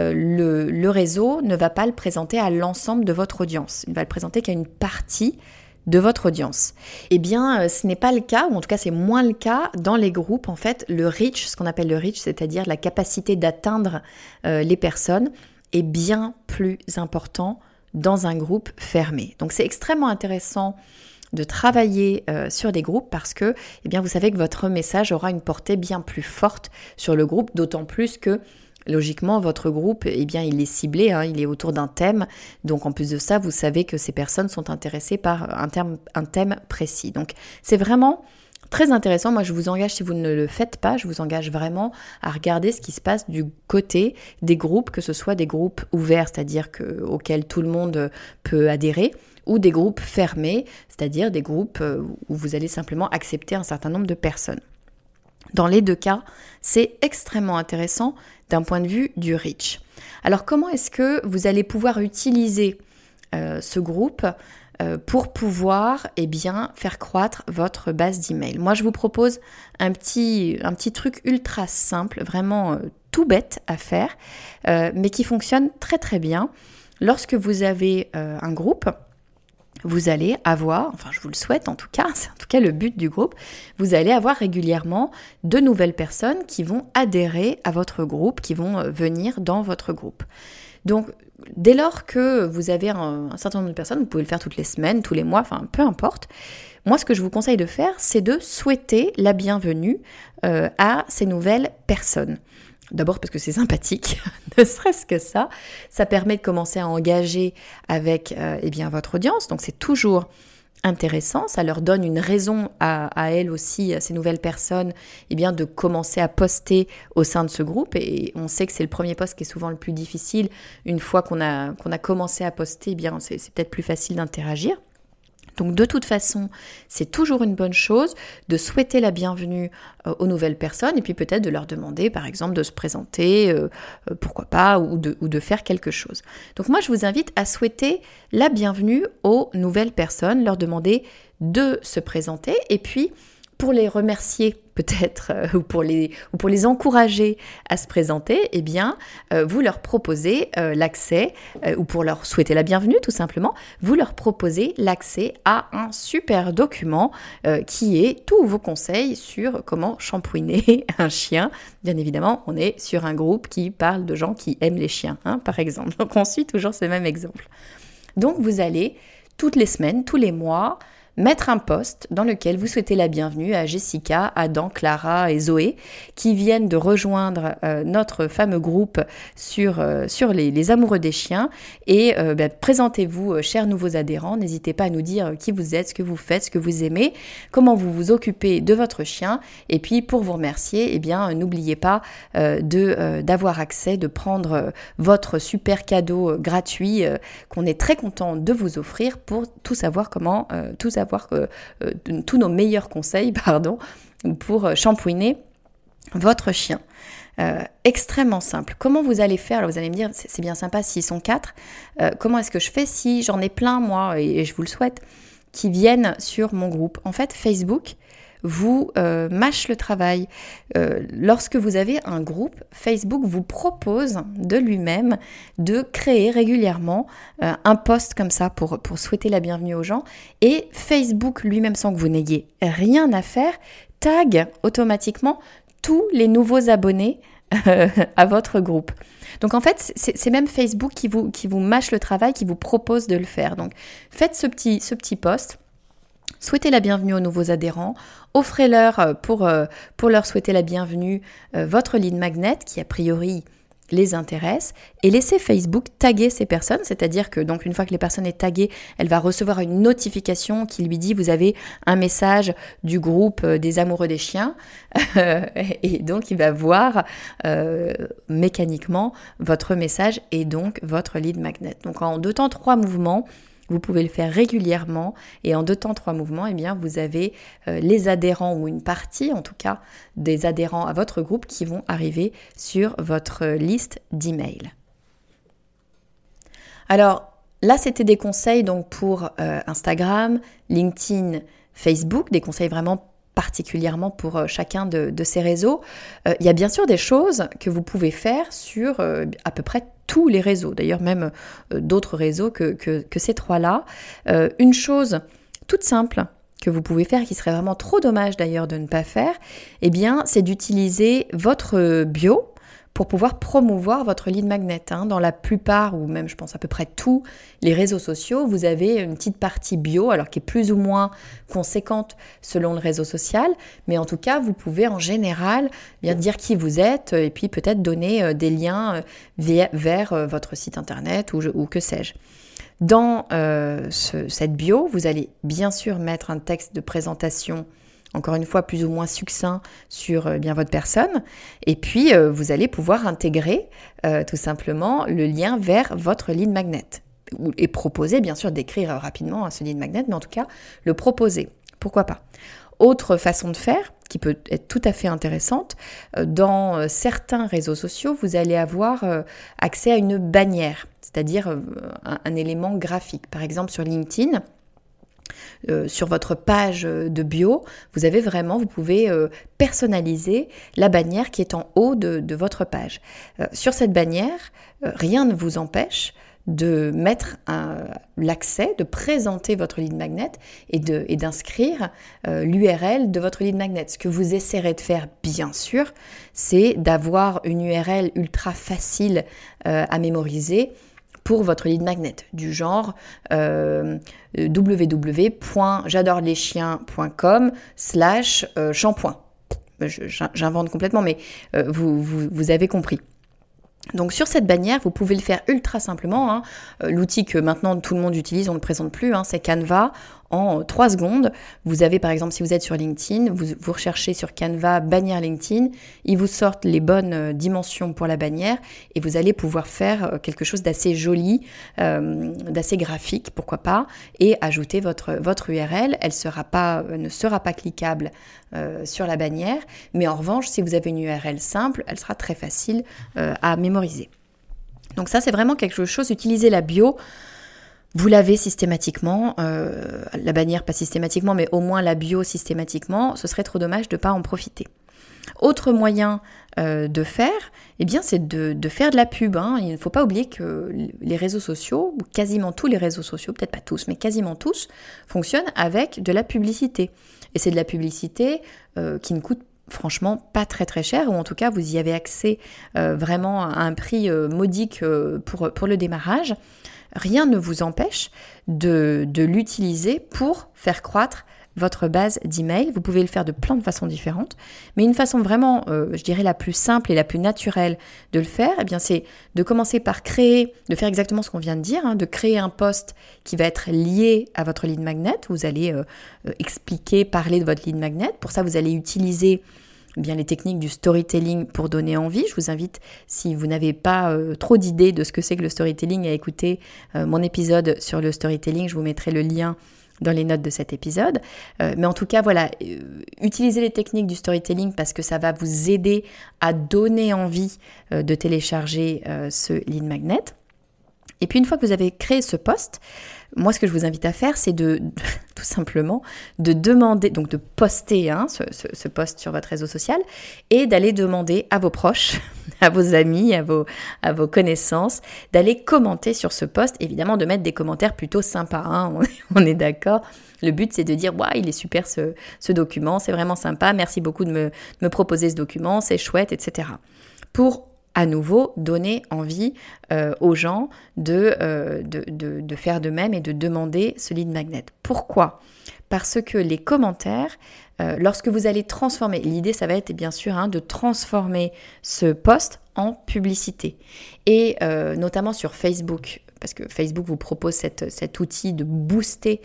le réseau ne va pas le présenter à l'ensemble de votre audience. Il va le présenter qu'à une partie de votre audience. Eh bien, ce n'est pas le cas, ou en tout cas c'est moins le cas dans les groupes. En fait, le reach, ce qu'on appelle le reach, c'est-à-dire la capacité d'atteindre les personnes, est bien plus important dans un groupe fermé. Donc c'est extrêmement intéressant de travailler sur des groupes parce que vous savez que votre message aura une portée bien plus forte sur le groupe, d'autant plus que logiquement, votre groupe, il est ciblé, il est autour d'un thème. Donc, en plus de ça, vous savez que ces personnes sont intéressées par un thème précis. Donc, c'est vraiment très intéressant. Moi, je vous engage, si vous ne le faites pas, je vous engage vraiment à regarder ce qui se passe du côté des groupes, que ce soit des groupes ouverts, c'est-à-dire auxquels tout le monde peut adhérer, ou des groupes fermés, c'est-à-dire des groupes où vous allez simplement accepter un certain nombre de personnes. Dans les deux cas, c'est extrêmement intéressant d'un point de vue du reach. Alors comment est-ce que vous allez pouvoir utiliser ce groupe pour pouvoir faire croître votre base d'email ? Moi, je vous propose un petit truc ultra simple, vraiment tout bête à faire, mais qui fonctionne très très bien. Lorsque vous avez un groupe, vous allez avoir, enfin je vous le souhaite en tout cas, c'est en tout cas le but du groupe, vous allez avoir régulièrement de nouvelles personnes qui vont adhérer à votre groupe, qui vont venir dans votre groupe. Donc dès lors que vous avez un certain nombre de personnes, vous pouvez le faire toutes les semaines, tous les mois, enfin peu importe. Moi ce que je vous conseille de faire, c'est de souhaiter la bienvenue à ces nouvelles personnes. D'abord parce que c'est sympathique, ne serait-ce que ça. Ça permet de commencer à engager avec votre audience. Donc c'est toujours intéressant. Ça leur donne une raison à elles aussi, à ces nouvelles personnes, de commencer à poster au sein de ce groupe. Et on sait que c'est le premier post qui est souvent le plus difficile. Une fois qu'on a commencé à poster, c'est peut-être plus facile d'interagir. Donc de toute façon, c'est toujours une bonne chose de souhaiter la bienvenue aux nouvelles personnes et puis peut-être de leur demander par exemple de se présenter, pourquoi pas, ou de faire quelque chose. Donc moi je vous invite à souhaiter la bienvenue aux nouvelles personnes, leur demander de se présenter et puis pour les remercier peut-être ou pour les encourager à se présenter, vous leur proposez l'accès, ou pour leur souhaiter la bienvenue tout simplement, vous leur proposez l'accès à un super document qui est tous vos conseils sur comment shampouiner un chien. Bien évidemment, on est sur un groupe qui parle de gens qui aiment les chiens, par exemple. Donc on suit toujours ce même exemple. Donc vous allez toutes les semaines, tous les mois, mettre un post dans lequel vous souhaitez la bienvenue à Jessica, Adam, Clara et Zoé qui viennent de rejoindre notre fameux groupe sur les amoureux des chiens et présentez-vous, chers nouveaux adhérents, n'hésitez pas à nous dire qui vous êtes, ce que vous faites, ce que vous aimez, comment vous vous occupez de votre chien et puis pour vous remercier, n'oubliez pas d'avoir accès, de prendre votre super cadeau gratuit qu'on est très content de vous offrir pour tout savoir comment, tous nos meilleurs conseils, pour shampouiner votre chien. Extrêmement simple. Comment vous allez faire? Alors vous allez me dire, c'est bien sympa s'ils sont 4. Comment est-ce que je fais si j'en ai plein, moi, et je vous le souhaite, qui viennent sur mon groupe? En fait, Facebook vous mâche le travail. Lorsque vous avez un groupe, Facebook vous propose de lui-même de créer régulièrement un post comme ça pour souhaiter la bienvenue aux gens. Et Facebook lui-même, sans que vous n'ayez rien à faire, tag automatiquement tous les nouveaux abonnés à votre groupe. Donc en fait, c'est même Facebook qui vous mâche le travail, qui vous propose de le faire. Donc faites ce petit post. Souhaitez la bienvenue aux nouveaux adhérents, offrez-leur pour leur souhaiter la bienvenue votre lead magnet qui a priori les intéresse et laissez Facebook taguer ces personnes, c'est-à-dire que donc une fois que les personnes est taguée, elle va recevoir une notification qui lui dit vous avez un message du groupe des amoureux des chiens et donc il va voir mécaniquement votre message et donc votre lead magnet. Donc en 2 temps 3 mouvements, vous pouvez le faire régulièrement et en 2 temps 3 mouvements, eh bien, vous avez les adhérents ou une partie en tout cas des adhérents à votre groupe qui vont arriver sur votre liste d'emails. Alors là, c'était des conseils donc pour Instagram, LinkedIn, Facebook, des conseils vraiment particulièrement pour chacun de ces réseaux. Il y a bien sûr des choses que vous pouvez faire sur à peu près tous les réseaux, d'ailleurs même d'autres réseaux que ces 3-là. Une chose toute simple que vous pouvez faire, qui serait vraiment trop dommage d'ailleurs de ne pas faire, eh bien, c'est d'utiliser votre bio pour pouvoir promouvoir votre lead magnet. Dans la plupart, ou même je pense à peu près tous les réseaux sociaux, vous avez une petite partie bio, alors qui est plus ou moins conséquente selon le réseau social, mais en tout cas, vous pouvez en général bien dire qui vous êtes et puis peut-être donner des liens vers votre site internet ou que sais-je. Dans cette bio, vous allez bien sûr mettre un texte de présentation encore une fois plus ou moins succinct sur bien votre personne, et puis vous allez pouvoir intégrer tout simplement le lien vers votre lead magnet, et proposer bien sûr d'écrire rapidement ce lead magnet, mais en tout cas le proposer, pourquoi pas. Autre façon de faire, qui peut être tout à fait intéressante, dans certains réseaux sociaux, vous allez avoir accès à une bannière, c'est-à-dire un élément graphique. Par exemple sur LinkedIn, sur votre page de bio, vous pouvez personnaliser la bannière qui est en haut de votre page. Sur cette bannière, rien ne vous empêche de mettre l'accès, de présenter votre lead magnet et d'inscrire l'URL de votre lead magnet. Ce que vous essaierez de faire, bien sûr, c'est d'avoir une URL ultra facile à mémoriser pour votre lead magnet, du genre www.j'adoreleschiens.com/shampoing. J'invente complètement, mais vous avez compris. Donc sur cette bannière, vous pouvez le faire ultra simplement. L'outil que maintenant tout le monde utilise, on ne le présente plus, c'est Canva. En 3 secondes, vous avez par exemple, si vous êtes sur LinkedIn, vous recherchez sur Canva bannière LinkedIn, ils vous sortent les bonnes dimensions pour la bannière et vous allez pouvoir faire quelque chose d'assez joli, d'assez graphique, pourquoi pas, et ajouter votre URL. Elle ne sera pas cliquable sur la bannière, mais en revanche, si vous avez une URL simple, elle sera très facile à mémoriser. Donc ça, c'est vraiment quelque chose, utiliser la bio. Vous l'avez systématiquement, la bannière pas systématiquement, mais au moins la bio systématiquement, ce serait trop dommage de ne pas en profiter. Autre moyen de faire, c'est de faire de la pub. Il ne faut pas oublier que les réseaux sociaux, ou quasiment tous les réseaux sociaux, peut-être pas tous, mais quasiment tous, fonctionnent avec de la publicité. Et c'est de la publicité qui ne coûte franchement pas très très cher, ou en tout cas vous y avez accès vraiment à un prix modique pour le démarrage. Rien ne vous empêche de l'utiliser pour faire croître votre base d'email. Vous pouvez le faire de plein de façons différentes, mais une façon vraiment, je dirais, la plus simple et la plus naturelle de le faire, c'est de commencer par de faire exactement ce qu'on vient de dire, de créer un post qui va être lié à votre lead magnet. Vous allez parler de votre lead magnet. Pour ça, vous allez utiliser les techniques du storytelling pour donner envie. Je vous invite, si vous n'avez pas trop d'idées de ce que c'est que le storytelling, à écouter mon épisode sur le storytelling. Je vous mettrai le lien dans les notes de cet épisode. Mais en tout cas, voilà, utilisez les techniques du storytelling parce que ça va vous aider à donner envie de télécharger ce lead magnet. Et puis une fois que vous avez créé ce post, moi ce que je vous invite à faire, c'est tout simplement de demander, donc de poster ce post sur votre réseau social et d'aller demander à vos proches, à vos amis, à vos connaissances, d'aller commenter sur ce post, évidemment de mettre des commentaires plutôt sympas, on est d'accord. Le but, c'est de dire « Waouh, il est super ce document, c'est vraiment sympa, merci beaucoup de me proposer ce document, c'est chouette, etc. » Pour à nouveau donner envie aux gens de faire de même et de demander ce lead magnet. Pourquoi ? Parce que les commentaires, lorsque vous allez transformer, l'idée ça va être bien sûr de transformer ce post en publicité. Et notamment sur Facebook, parce que Facebook vous propose cet outil de booster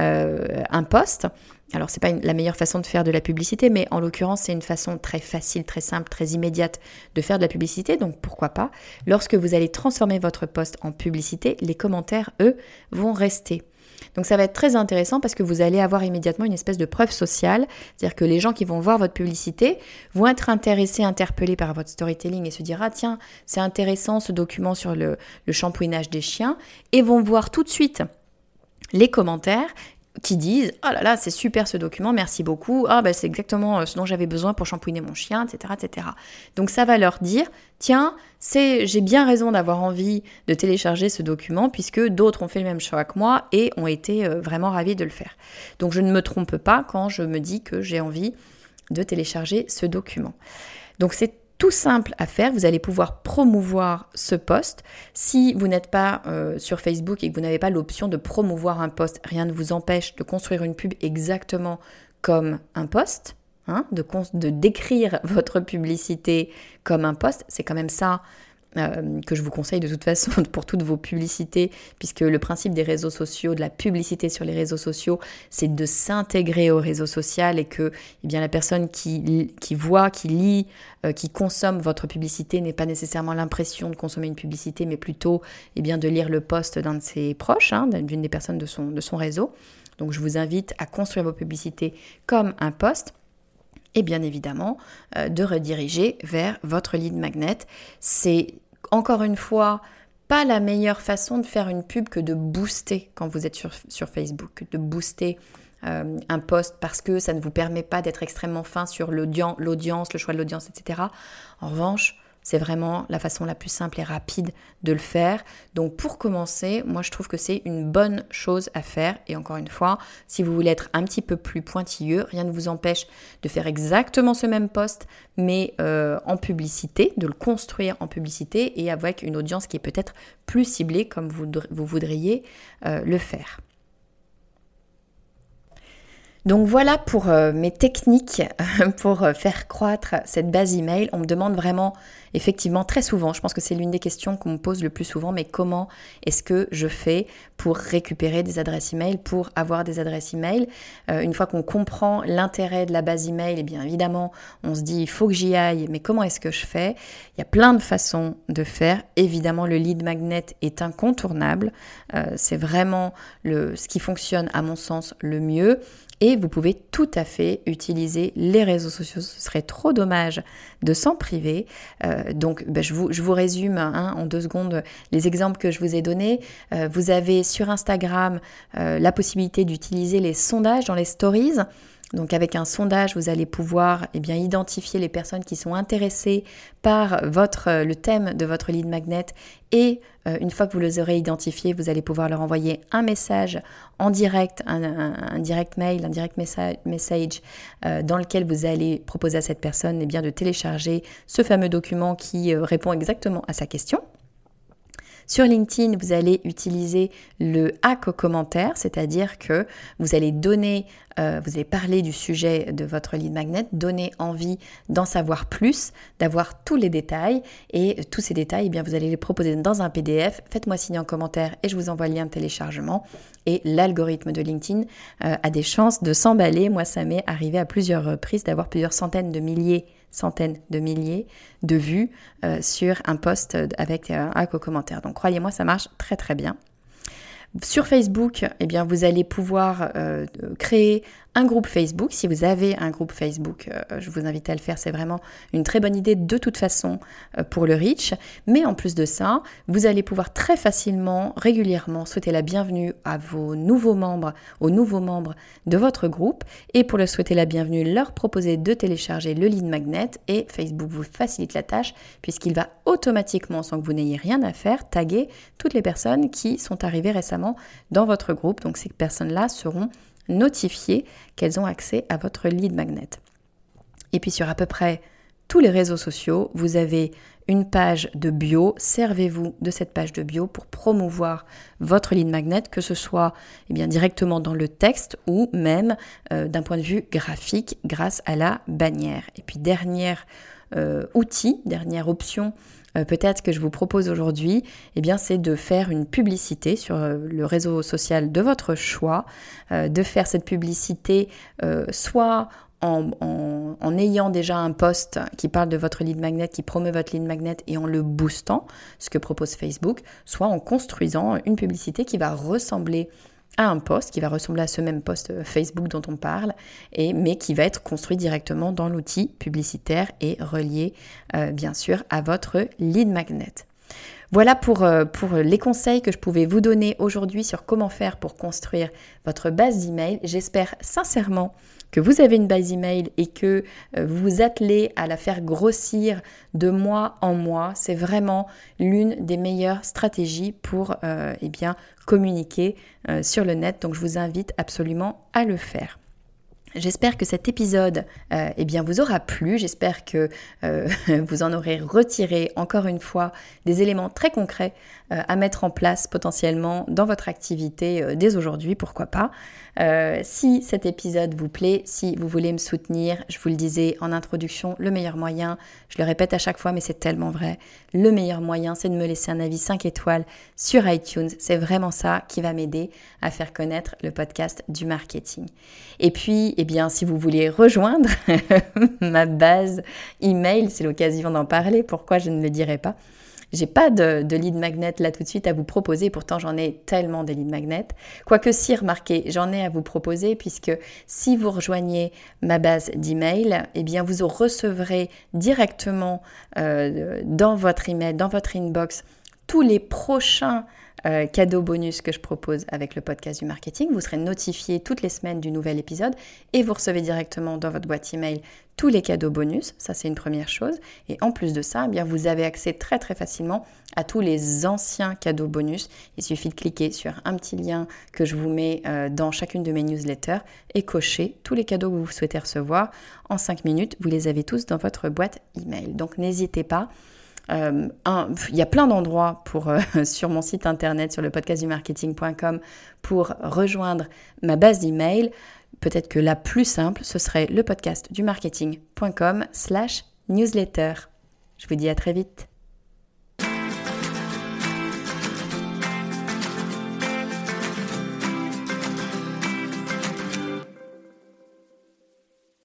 un post. Alors, c'est pas la meilleure façon de faire de la publicité, mais en l'occurrence, c'est une façon très facile, très simple, très immédiate de faire de la publicité. Donc, pourquoi pas ? Lorsque vous allez transformer votre post en publicité, les commentaires, eux, vont rester. Donc, ça va être très intéressant parce que vous allez avoir immédiatement une espèce de preuve sociale. C'est-à-dire que les gens qui vont voir votre publicité vont être intéressés, interpellés par votre storytelling et se dire « Ah tiens, c'est intéressant ce document sur le shampouinage des chiens » et vont voir tout de suite les commentaires qui disent « Oh là là, c'est super ce document, merci beaucoup. Ah c'est exactement ce dont j'avais besoin pour shampouiner mon chien, etc. etc. » Donc ça va leur dire « Tiens, j'ai bien raison d'avoir envie de télécharger ce document puisque d'autres ont fait le même choix que moi et ont été vraiment ravis de le faire. » Donc je ne me trompe pas quand je me dis que j'ai envie de télécharger ce document. Donc c'est tout simple à faire, vous allez pouvoir promouvoir ce post. Si vous n'êtes pas sur Facebook et que vous n'avez pas l'option de promouvoir un post, rien ne vous empêche de construire une pub exactement comme un post, de décrire votre publicité comme un post. C'est quand même ça que je vous conseille de toute façon pour toutes vos publicités, puisque le principe des réseaux sociaux, de la publicité sur les réseaux sociaux, c'est de s'intégrer au réseau social et que la personne qui voit, qui lit, qui consomme votre publicité n'ait pas nécessairement l'impression de consommer une publicité, mais plutôt de lire le post d'un de ses proches, d'une des personnes de son réseau. Donc je vous invite à construire vos publicités comme un post. Et bien évidemment, de rediriger vers votre lead magnet. C'est encore une fois pas la meilleure façon de faire une pub que de booster quand vous êtes sur Facebook, de booster un post parce que ça ne vous permet pas d'être extrêmement fin sur l'audience, le choix de l'audience, etc. En revanche, c'est vraiment la façon la plus simple et rapide de le faire. Donc pour commencer, moi je trouve que c'est une bonne chose à faire. Et encore une fois, si vous voulez être un petit peu plus pointilleux, rien ne vous empêche de faire exactement ce même post, mais en publicité, de le construire en publicité et avec une audience qui est peut-être plus ciblée comme vous voudriez le faire. Donc voilà pour mes techniques pour faire croître cette base email. On me demande vraiment, effectivement, très souvent, je pense que c'est l'une des questions qu'on me pose le plus souvent, mais comment est-ce que je fais pour récupérer des adresses email, pour avoir des adresses email ? Une fois qu'on comprend l'intérêt de la base email, et bien évidemment, on se dit il faut que j'y aille, mais comment est-ce que je fais ? Il y a plein de façons de faire. Évidemment, le lead magnet est incontournable. C'est vraiment ce qui fonctionne, à mon sens, le mieux. Et vous pouvez tout à fait utiliser les réseaux sociaux. Ce serait trop dommage de s'en priver. Donc, je vous résume en 2 secondes les exemples que je vous ai donnés. Vous avez sur Instagram la possibilité d'utiliser les sondages dans les stories. Donc avec un sondage, vous allez pouvoir identifier les personnes qui sont intéressées par le thème de votre lead magnet et une fois que vous les aurez identifiés, vous allez pouvoir leur envoyer un message en direct, un direct mail, un direct message dans lequel vous allez proposer à cette personne de télécharger ce fameux document qui répond exactement à sa question. Sur LinkedIn, vous allez utiliser le hack aux commentaires, c'est-à-dire que vous allez vous allez parler du sujet de votre lead magnet, donner envie d'en savoir plus, d'avoir tous les détails et tous ces détails, vous allez les proposer dans un PDF. Faites-moi signe en commentaire et je vous envoie le lien de téléchargement. Et l'algorithme de LinkedIn a des chances de s'emballer. Moi, ça m'est arrivé à plusieurs reprises d'avoir plusieurs centaines de milliers de vues sur un post avec un hack aux commentaires. Donc croyez-moi, ça marche très très bien. Sur Facebook, eh bien, vous allez pouvoir créer un groupe Facebook. Si vous avez un groupe Facebook, je vous invite à le faire. C'est vraiment une très bonne idée de toute façon pour le reach. Mais en plus de ça, vous allez pouvoir très facilement, régulièrement souhaiter la bienvenue à vos nouveaux membres, aux nouveaux membres de votre groupe. Et pour leur souhaiter la bienvenue, leur proposer de télécharger le lead magnet. Et Facebook vous facilite la tâche puisqu'il va automatiquement, sans que vous n'ayez rien à faire, taguer toutes les personnes qui sont arrivées récemment dans votre groupe. Donc ces personnes-là seront notifiées qu'elles ont accès à votre lead magnet. Et puis sur à peu près tous les réseaux sociaux, vous avez une page de bio. Servez-vous de cette page de bio pour promouvoir votre lead magnet, que ce soit directement dans le texte ou même d'un point de vue graphique grâce à la bannière. Et puis dernière option peut-être que je vous propose aujourd'hui, c'est de faire une publicité sur le réseau social de votre choix, de faire cette publicité soit en ayant déjà un post qui parle de votre lead magnet, qui promeut votre lead magnet et en le boostant, ce que propose Facebook, soit en construisant une publicité qui va ressembler à un post, qui va ressembler à ce même post Facebook dont on parle, mais qui va être construit directement dans l'outil publicitaire et relié bien sûr à votre lead magnet. Voilà pour les conseils que je pouvais vous donner aujourd'hui sur comment faire pour construire votre base d'email. J'espère sincèrement que vous avez une base email et que vous vous attelez à la faire grossir de mois en mois. C'est vraiment l'une des meilleures stratégies pour communiquer sur le net. Donc je vous invite absolument à le faire. J'espère que cet épisode vous aura plu. J'espère que vous en aurez retiré encore une fois des éléments très concrets à mettre en place potentiellement dans votre activité dès aujourd'hui, pourquoi pas. Si cet épisode vous plaît, si vous voulez me soutenir, je vous le disais en introduction, le meilleur moyen, je le répète à chaque fois mais c'est tellement vrai, le meilleur moyen c'est de me laisser un avis 5 étoiles sur iTunes. C'est vraiment ça qui va m'aider à faire connaître le podcast du marketing. Et puis, si vous voulez rejoindre ma base email, c'est l'occasion d'en parler, pourquoi je ne le dirais pas. J'ai pas de lead magnet là tout de suite à vous proposer, pourtant j'en ai tellement des lead magnets. Quoique si, remarquez, j'en ai à vous proposer puisque si vous rejoignez ma base d'email, vous recevrez directement dans votre email, dans votre inbox, tous les prochains cadeaux bonus que je propose avec le podcast du marketing. Vous serez notifié toutes les semaines du nouvel épisode et vous recevez directement dans votre boîte email tous les cadeaux bonus. Ça, c'est une première chose. Et en plus de ça, vous avez accès très très facilement à tous les anciens cadeaux bonus. Il suffit de cliquer sur un petit lien que je vous mets dans chacune de mes newsletters et cocher tous les cadeaux que vous souhaitez recevoir. En 5 minutes, vous les avez tous dans votre boîte email. Donc n'hésitez pas. Il y a plein d'endroits sur mon site internet, sur le podcastdumarketing.com pour rejoindre ma base d'email. Peut-être que la plus simple, ce serait le podcastdumarketing.com/newsletter. Je vous dis à très vite.